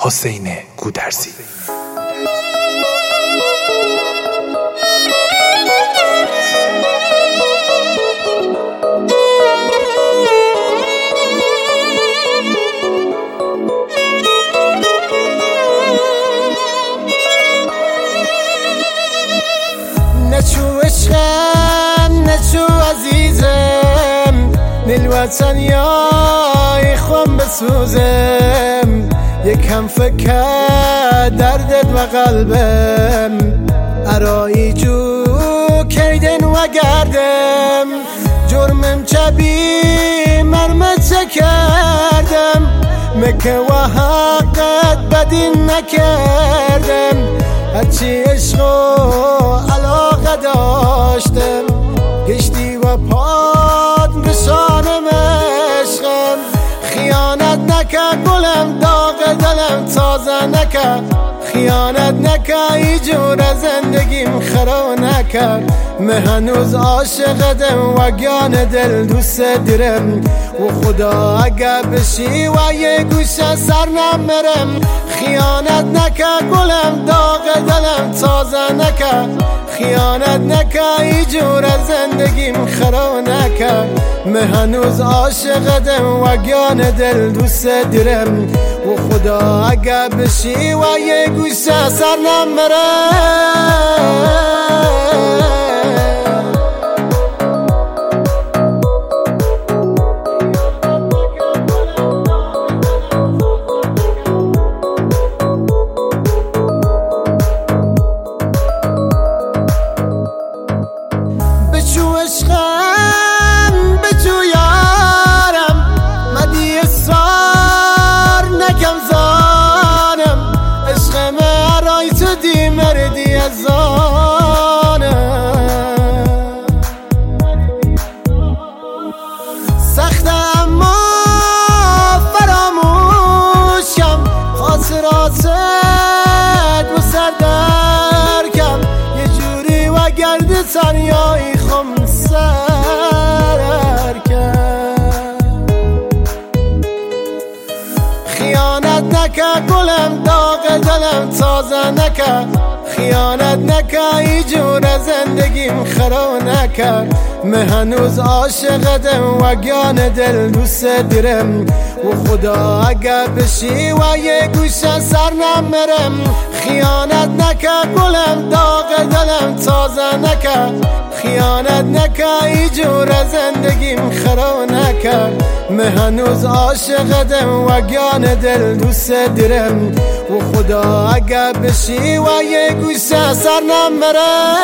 حسین گودرزی. نچو عشقم نچو عزیزم نلوطن یای خون بسوزم یکم فکر دردت و قلبم ارایی جو کردن و گردم جرمم چبی مرمت کردم مکه و حقت بدین نکردم هرچی عشق و علاقه داشتم گشتی و پاد بشانم عشقم خیانت نکرد گلم داغ دلم تازه نکرد خیانت نکرد ای جور زندگیم خراب نکرد من هنوز عاشقتم و گان دل دوست دیرم و خدا اگر بشی و یه گوشه سر نمرم خیانت نکرد گلم داغ دلم تازه نکرد خیانت نکرد ای جور زندگیم خراب نکرد من هنوز عاشقتم و گان دل دوست دیرم و خدا اگر بشی و یه گوشه سر نمرم عشقم بجو یارم مدی اصرار نکم زانم عشقم ارای تو دی مردی از آنم سخت اما فراموشم خاطراتت و سردرکم یه جوری و گرد تنیایی خم سر کرد خیانت نکرد گلم داغ دلم تازه نکرد خیانت نکرد ای جور زندگیم خراب نکرد من هنوز عاشقتم و گان دل دوست دیرم و خدا اگر بشی و یه گوشه سر نمرم خیانت نکرد گلم داغ دلم تازه نکرد خیانت نکرد ای جور زندگیم خراب نکرد من هنوز عاشقتم و گان دل دوست دیرم و خدا اگر بشی و یه گوشه سر نمرم